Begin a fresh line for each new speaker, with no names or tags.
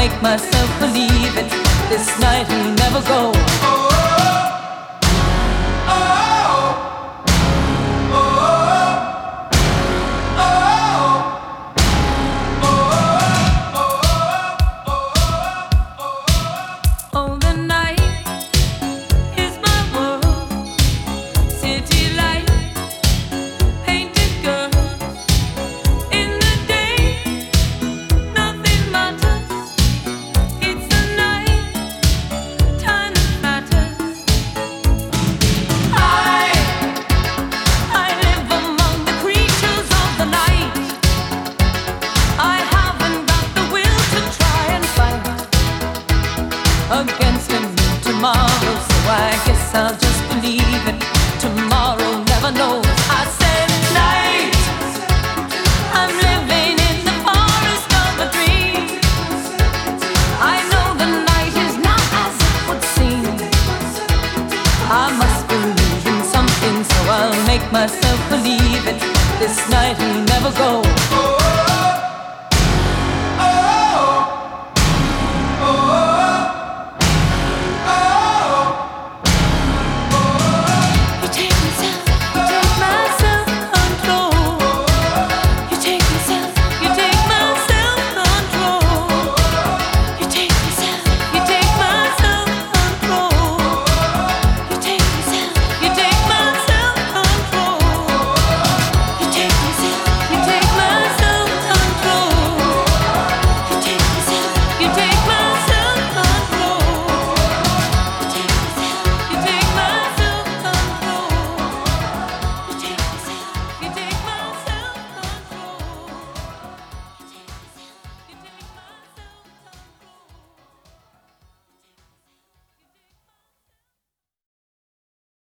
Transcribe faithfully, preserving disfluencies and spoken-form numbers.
make myself believe it. This night will never go. Against him tomorrow, so I guess I'll just believe it. Tomorrow never knows. I said night, I'm living in the forest of a dream. I know the night is not as it would seem. I must believe in something, so I'll make myself